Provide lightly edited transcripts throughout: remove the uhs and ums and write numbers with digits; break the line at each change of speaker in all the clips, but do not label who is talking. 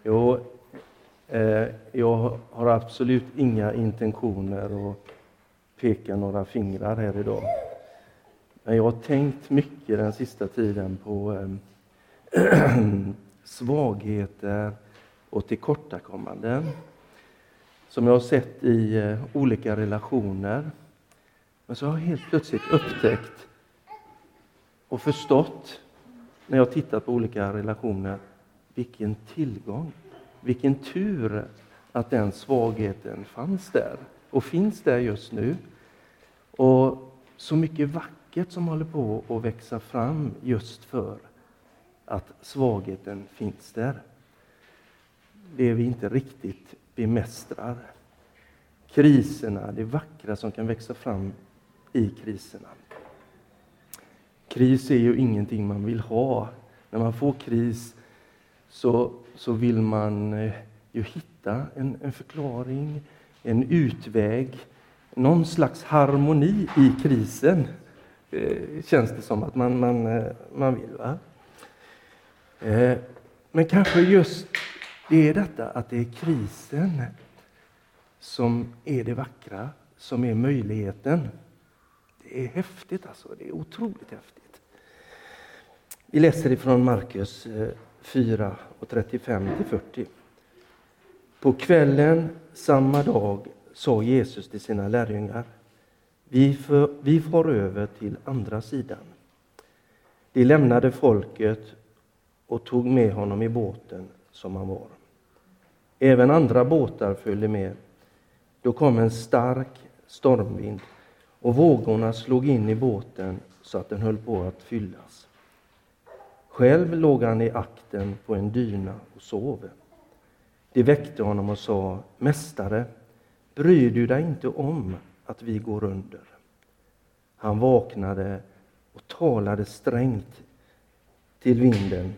Jo, jag har absolut inga intentioner att peka några fingrar här idag. Men jag har tänkt mycket den sista tiden på svagheter och tillkortakommanden som jag har sett i olika relationer. Men så har jag helt plötsligt upptäckt och förstått när jag tittat på olika relationer vilken tillgång, vilken tur att den svagheten fanns där och finns där just nu. Och så mycket vackert som håller på att växa fram just för att svagheten finns där. Det vi inte riktigt bemästrar. Kriserna, det vackra som kan växa fram i kriserna. Kris är ju ingenting man vill ha. När man får kris så vill man ju hitta en förklaring, en utväg, någon slags harmoni i krisen. Känns det som att man vill, va? Men kanske just det är detta att det är krisen som är det vackra, som är möjligheten. Det är häftigt alltså, det är otroligt häftigt. Vi läser ifrån Markus 4 och 35-40. På kvällen samma dag sa Jesus till sina lärjungar: vi får över till andra sidan. De lämnade folket och tog med honom i båten som han var. Även andra båtar följde med. Då kom en stark stormvind och vågorna slog in i båten så att den höll på att fyllas. Själv låg han i akten på en dyna och sov. De väckte honom och sa: Mästare, bryr du dig inte om att vi går under? Han vaknade och talade strängt till vinden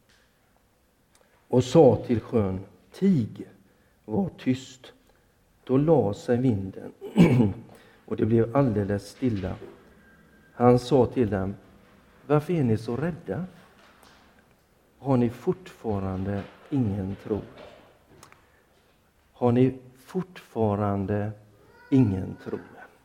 och sa till sjön: Tig, var tyst. Då la sig vinden och det blev alldeles stilla. Han sa till dem: Varför är ni så rädda? Har ni fortfarande ingen tro? Har ni fortfarande ingen tro?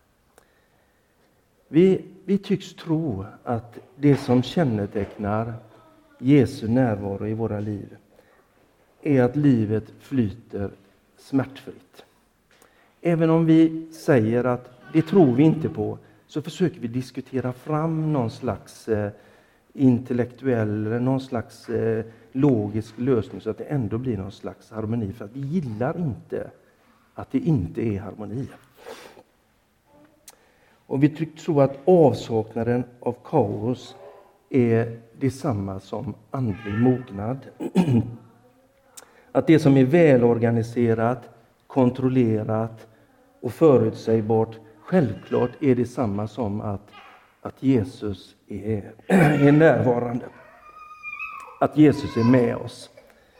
Vi tycks tro att det som kännetecknar Jesu närvaro i våra liv är att livet flyter smärtfritt. Även om vi säger att det tror vi inte på, så försöker vi diskutera fram någon slags intellektuell eller någon slags logisk lösning så att det ändå blir någon slags harmoni. För att vi gillar inte att det inte är harmoni. Och vi tror att avsaknaden av kaos är detsamma som andlig mognad. Att det som är välorganiserat, kontrollerat och förutsägbart självklart är detsamma som att Jesus är närvarande. Att Jesus är med oss.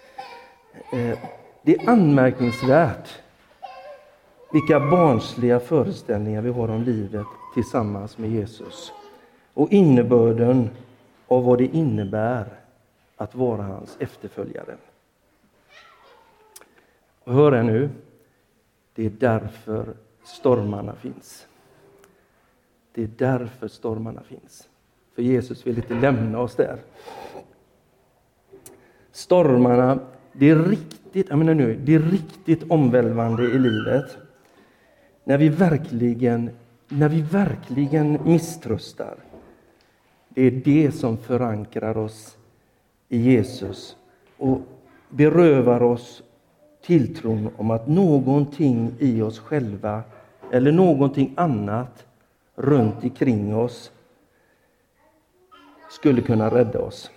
Det är anmärkningsvärt vilka barnsliga föreställningar vi har om livet tillsammans med Jesus. Och innebörden av vad det innebär att vara hans efterföljare. Och hör här nu, det är därför stormarna finns. Det är därför stormarna finns. För Jesus vill inte lämna oss där. Stormarna, det är riktigt omvälvande i livet. När vi verkligen misströstar. Det är det som förankrar oss i Jesus och berövar oss tilltron om att någonting i oss själva eller någonting annat runt omkring oss skulle kunna rädda oss.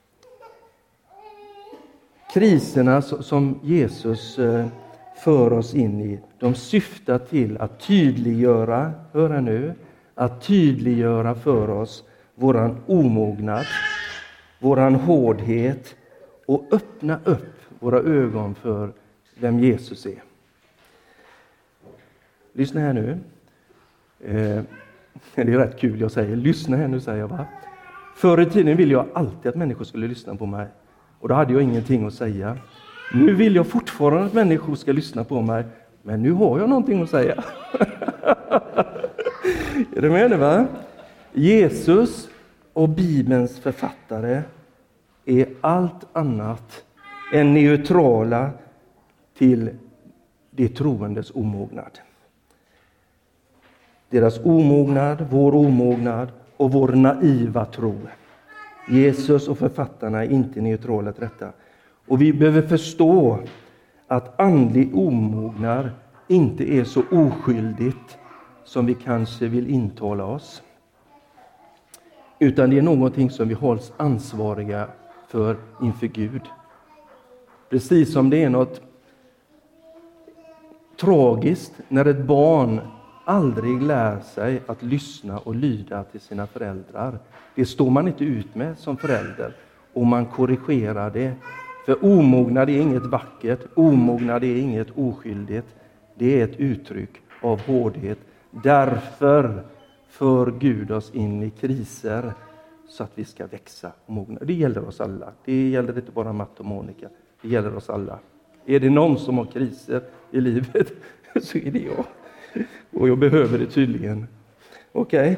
Kriserna som Jesus för oss in i, de syftar till att tydliggöra, hör här nu, att tydliggöra för oss våran omognad, våran hårdhet och öppna upp våra ögon för vem Jesus är. Lyssna här nu. Det är rätt kul jag säger. Lyssna här nu, säger jag, va? Förr i tiden ville jag alltid att människor skulle lyssna på mig. Och då hade jag ingenting att säga. Nu vill jag fortfarande att människor ska lyssna på mig, men nu har jag någonting att säga. Är du med nu, va? Jesus och Bibelns författare är allt annat än neutrala till de troendes omognad. Deras omognad, vår omognad och vår naiva tro. Jesus och författarna är inte neutrala till detta. Och vi behöver förstå att andlig omognad inte är så oskyldigt som vi kanske vill intala oss. Utan det är någonting som vi hålls ansvariga för inför Gud. Precis som det är något tragiskt när ett barn aldrig lär sig att lyssna och lyda till sina föräldrar. Det står man inte ut med som förälder, och man korrigerar det. För omognad är inget vackert, omognad är inget oskyldigt. Det är ett uttryck av hårdhet. Därför för Gud oss in i kriser så att vi ska växa och mogna. Det gäller oss alla. Det gäller inte bara Matt och Monica. Det gäller oss alla. Är det någon som har kriser i livet så är det jag. Och jag behöver det tydligen. Okej.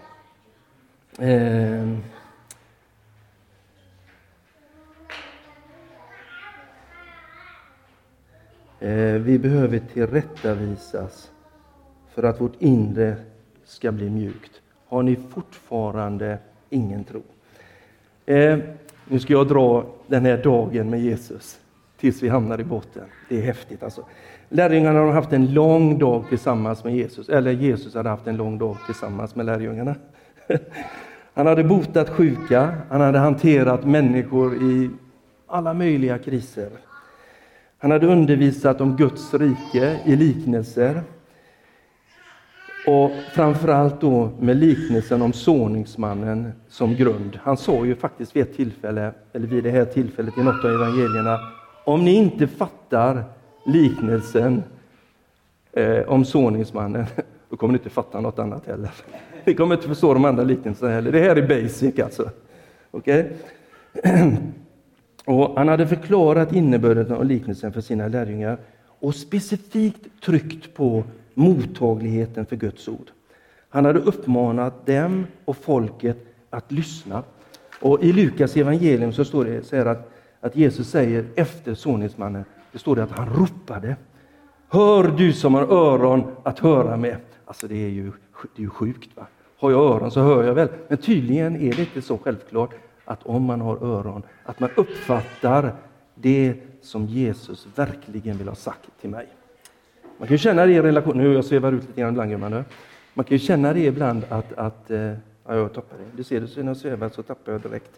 Vi behöver tillrättavisas för att vårt inre ska bli mjukt. Har ni fortfarande ingen tro? Nu ska jag dra den här dagen med Jesus tills vi hamnar i båten. Det är häftigt alltså. Lärjungarna har haft en lång dag tillsammans med Jesus. Eller Jesus hade haft en lång dag tillsammans med lärjungarna. Han hade botat sjuka. Han hade hanterat människor i alla möjliga kriser. Han hade undervisat om Guds rike i liknelser. Och framförallt då med liknelsen om såningsmannen som grund. Han sa ju faktiskt vid ett tillfälle, eller vid det här tillfället i något av evangelierna: om ni inte fattar liknelsen om såningsmannen, då kommer ni inte fatta något annat heller. Ni kommer inte förstå de andra liknelserna heller. Det här är basic alltså. Okej? Och han hade förklarat innebörden av liknelsen för sina lärjungar och specifikt tryckt på mottagligheten för Guds ord. Han hade uppmanat dem och folket att lyssna. Och i Lukas evangelium så står det så här att Jesus säger efter såningsmannen, det står det att han ropade: hör du som har öron att höra med. Alltså det är ju sjukt, va? Har jag öron så hör jag väl. Men tydligen är det inte så självklart att om man har öron, att man uppfattar det som Jesus verkligen vill ha sagt till mig. Man kan ju känna det i relation, nu jag svävar ut lite grann ibland, man kan ju känna det ibland att jag tappar det. Du ser det, så när jag svävar så tappar jag direkt.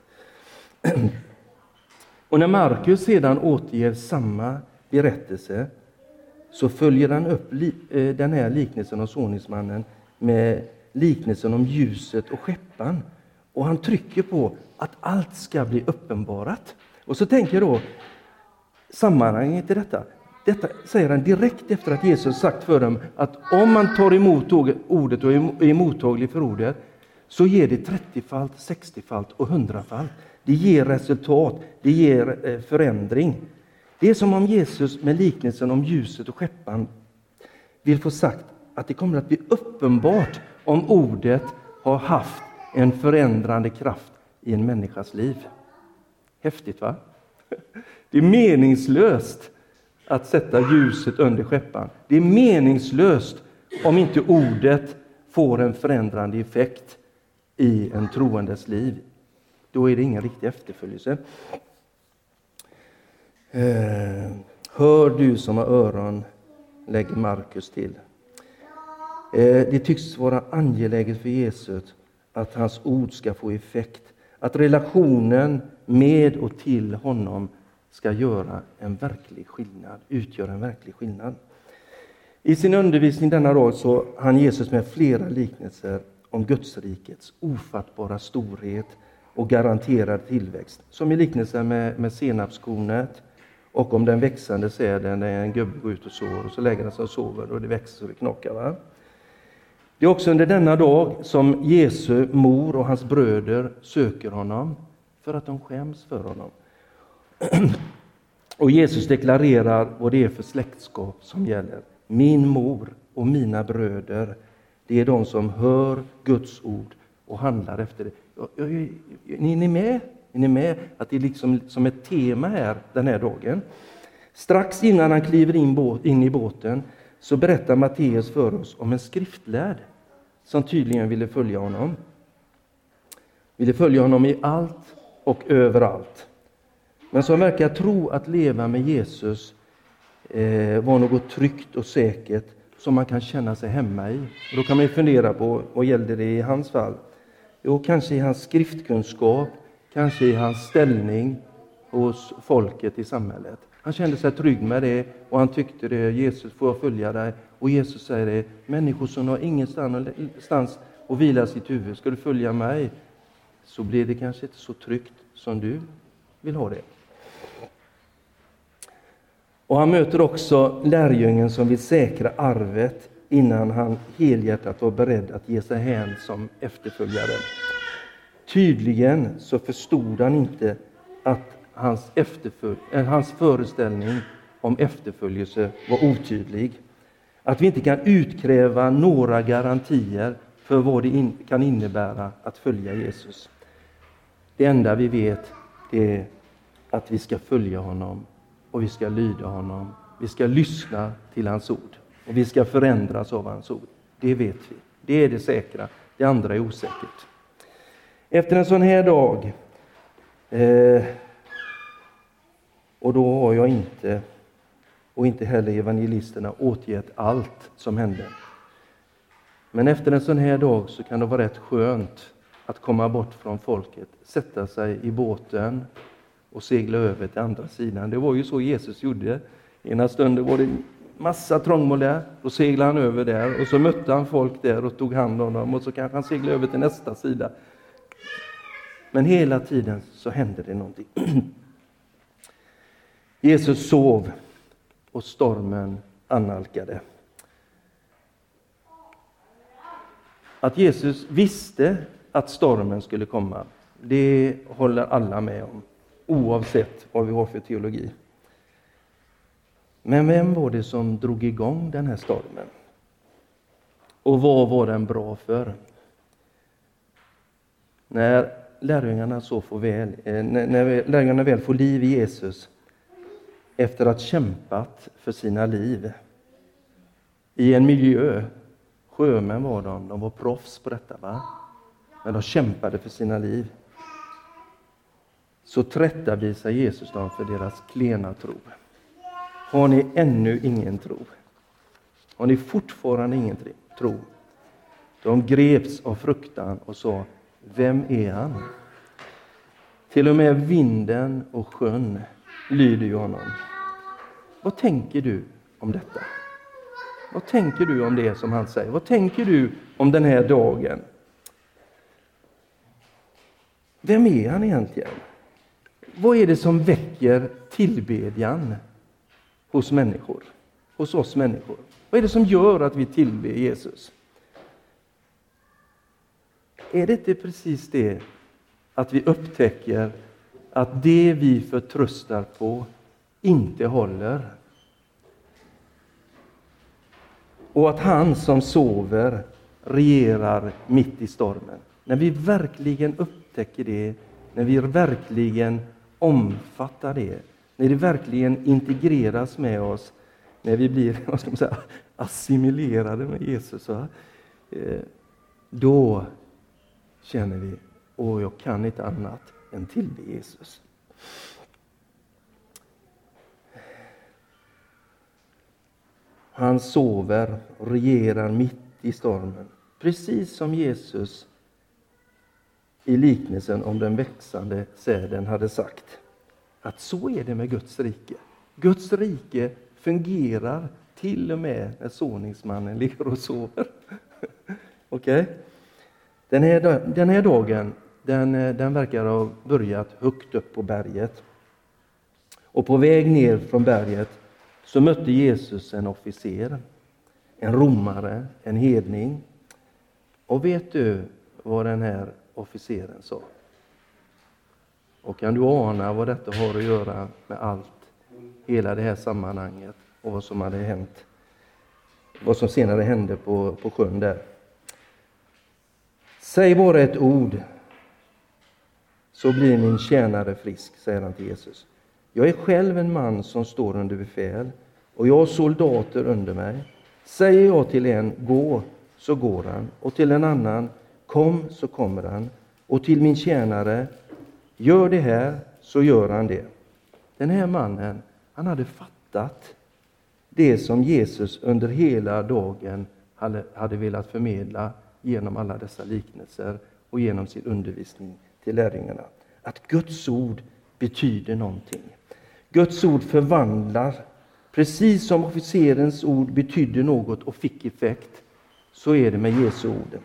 Och när Markus sedan återger samma berättelse så följer han upp den här liknelsen om såningsmannen med liknelsen om ljuset och skäppan. Och han trycker på att allt ska bli uppenbarat. Och så tänker jag då sammanhanget i detta. Detta säger han direkt efter att Jesus sagt för dem att om man tar emot ordet och är mottaglig för ordet så ger det 30-falt, 60-falt och 100-falt. Det ger resultat, det ger förändring. Det är som om Jesus med liknelsen om ljuset och skäppan vill få sagt att det kommer att bli uppenbart om ordet har haft en förändrande kraft i en människas liv. Häftigt, va? Det är meningslöst att sätta ljuset under skäppan. Det är meningslöst om inte ordet får en förändrande effekt i en troendes liv. Då är det ingen riktig efterföljelse. Hör du som har öron, lägger Markus till. Det tycks vara angeläget för Jesus att hans ord ska få effekt. Att relationen med och till honom ska göra en verklig skillnad, utgöra en verklig skillnad. I sin undervisning denna dag så han Jesus med flera liknelser om Guds rikets ofattbara storhet och garanterad tillväxt. Som i liknelsen med senapskornet och om den växande säden när en gubbe går ut och sover och så lägger han sig och sover och det växer så det knakar, va? Det är också under denna dag som Jesu mor och hans bröder söker honom för att de skäms för honom. Och Jesus deklarerar vad det är för släktskap som gäller. Min mor och mina bröder, det är de som hör Guds ord och handlar efter det. Ni är med? Är ni med att det är liksom som ett tema här den här dagen? Strax innan han kliver in i båten så berättar Matteus för oss om en skriftlärd som tydligen ville följa honom. Ville följa honom i allt och överallt. Men som verkar tro att leva med Jesus var något tryggt och säkert som man kan känna sig hemma i. Och då kan man ju fundera på vad gällde det i hans fall. Jo, kanske i hans skriftkunskap, kanske i hans ställning hos folket i samhället. Han kände sig trygg med det och han tyckte det, Jesus, får jag följa dig? Och Jesus säger det, människor som har ingenstans att vila sitt huvud, ska du följa mig? Så blir det kanske inte så tryggt som du vill ha det. Och han möter också lärjungen som vill säkra arvet innan han helhjärtat var beredd att ge sig hän som efterföljare. Tydligen så förstod han inte att hans föreställning om efterföljelse var otydlig. Att vi inte kan utkräva några garantier för vad det kan innebära att följa Jesus. Det enda vi vet är att vi ska följa honom och vi ska lyda honom. Vi ska lyssna till hans ord och vi ska förändras av hans ord. Det vet vi. Det är det säkra. Det andra är osäkert. Efter en sån här dag och då har jag inte och inte heller evangelisterna återgett allt som hände. Men efter en sån här dag så kan det vara rätt skönt att komma bort från folket, sätta sig i båten och segla över till andra sidan. Det var ju så Jesus gjorde. Ena stunden var det massa trångmål där, då seglade han över där och så mötte han folk där och tog hand om dem och så kanske han seglade över till nästa sida. Men hela tiden så hände det någonting. Jesus sov och stormen annalkade. Att Jesus visste att stormen skulle komma, det håller alla med om, oavsett vad vi har för teologi. Men vem var det som drog igång den här stormen? Och vad var den bra för? När lärjungarna väl får liv i Jesus efter att kämpat för sina liv i en miljö, sjömän var de var proffs på detta, va? Men de kämpade för sina liv. Så tillrättavisar Jesus dem för deras klena tro. Har ni ännu ingen tro? Har ni fortfarande ingen tro? De greps av fruktan och sa, vem är han? Till och med vinden och sjön lyder ju honom. Vad tänker du om detta? Vad tänker du om det som han säger? Vad tänker du om den här dagen? Vem är han egentligen? Vad är det som väcker tillbedjan hos människor? Hos oss människor? Vad är det som gör att vi tillber Jesus? Är det inte precis det att vi upptäcker att det vi förtröstar på inte håller? Och att han som sover regerar mitt i stormen. När vi verkligen upptäcker det, när vi verkligen omfattar det, när det verkligen integreras med oss, när vi blir, assimilerade med Jesus, då känner vi, jag kan inte annat än tillbe Jesus. Han sover och regerar mitt i stormen. Precis som Jesus i liknelsen om den växande säden hade sagt. Att så är det med Guds rike. Guds rike fungerar till och med när såningsmannen ligger och sover. Okej? Den här dagen, den verkar ha börjat högt upp på berget. Och på väg ner från berget så mötte Jesus en officer, en romare, en hedning. Och vet du vad den här officeren sa? Och kan du ana vad detta har att göra med allt hela det här sammanhanget och vad som hade hänt. Vad som senare hände på sjön där. Säg bara ett ord så blir min tjänare frisk, säger han till Jesus. Jag är själv en man som står under befäl och jag har soldater under mig. Säger jag till en, gå, så går han. Och till en annan, kom, så kommer han. Och till min tjänare, gör det här, så gör han det. Den här mannen, han hade fattat det som Jesus under hela dagen hade velat förmedla genom alla dessa liknelser och genom sin undervisning till lärjungarna. Att Guds ord betyder någonting. Guds ord förvandlar. Precis som officerens ord betydde något och fick effekt, så är det med Jesu ord.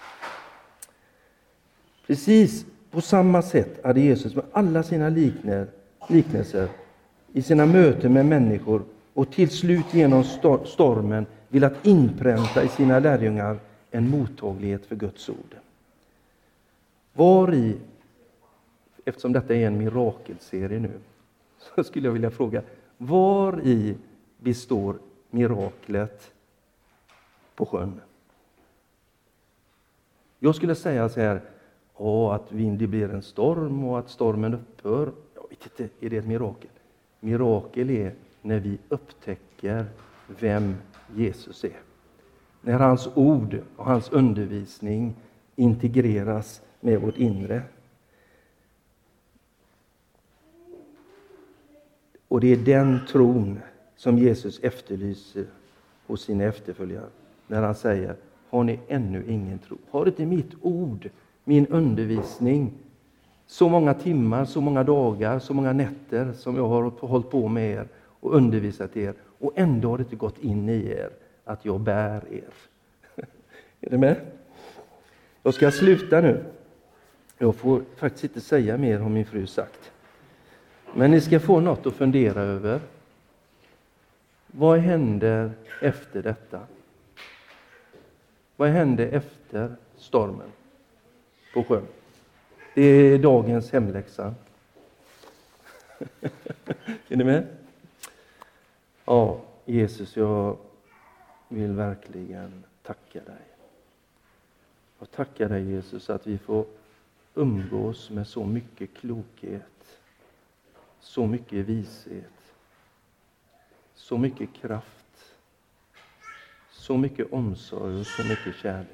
Precis på samma sätt hade Jesus med alla sina liknelser i sina möten med människor och till slut genom stormen velat inpränta i sina lärjungar en mottaglighet för Guds ord. Eftersom detta är en mirakelserie nu, så skulle jag vilja fråga, var i består miraklet på sjön? Jag skulle säga så här, att det blir en storm och att stormen upphör. Jag vet inte, är det ett mirakel? Mirakel är när vi upptäcker vem Jesus är. När hans ord och hans undervisning integreras med vårt inre. Och det är den tron som Jesus efterlyser hos sina efterföljare. När han säger, har ni ännu ingen tro? Har inte mitt ord, min undervisning, så många timmar, så många dagar, så många nätter som jag har hållit på med er och undervisat er, och ändå har det inte gått in i er att jag bär er. Är det med? Jag ska sluta nu. Jag får faktiskt inte säga mer, har min fru sagt. Men ni ska få något att fundera över. Vad händer efter detta? Vad hände efter stormen på sjön? Det är dagens hemläxa. Är ni med? Ja, Jesus, jag vill verkligen tacka dig. Jag tackar dig, Jesus, att vi får umgås med så mycket klokhet, så mycket vishet, så mycket kraft, så mycket omsorg och så mycket kärlek.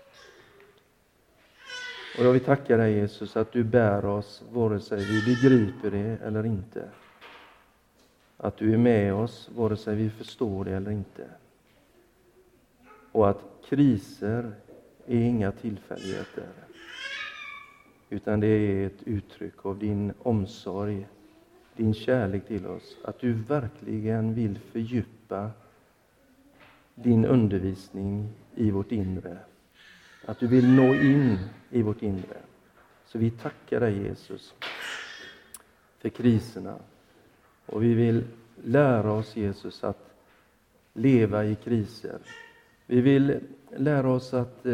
Och jag vill tacka dig, Jesus, att du bär oss vare sig vi begriper det eller inte. Att du är med oss vare sig vi förstår det eller inte. Och att kriser är inga tillfälligheter, utan det är ett uttryck av din omsorg, din kärlek till oss. Att du verkligen vill fördjupa din undervisning i vårt inre. Att du vill nå in i vårt inre. Så vi tackar dig, Jesus, för kriserna. Och vi vill lära oss, Jesus, att leva i kriser. Vi vill lära oss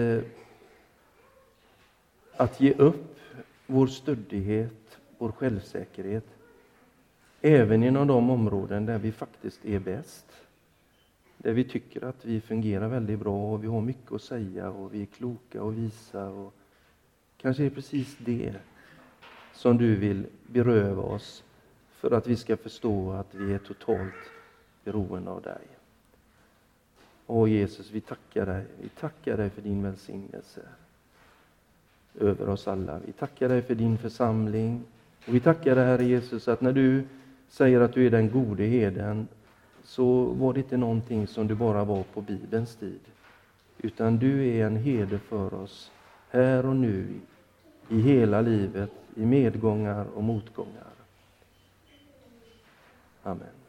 att ge upp vår stöddighet, vår självsäkerhet. Även inom de områden där vi faktiskt är bäst. Där vi tycker att vi fungerar väldigt bra och vi har mycket att säga och vi är kloka och visa. Och kanske är det precis det som du vill beröva oss för att vi ska förstå att vi är totalt beroende av dig. Åh Jesus, vi tackar dig. Vi tackar dig för din välsignelse över oss alla. Vi tackar dig för din församling. Och vi tackar dig, Herre Jesus, att när du säger att du är den gode herden, så var det inte någonting som du bara var på Bibelns tid. Utan du är en herde för oss här och nu, i hela livet, i medgångar och motgångar. Amen.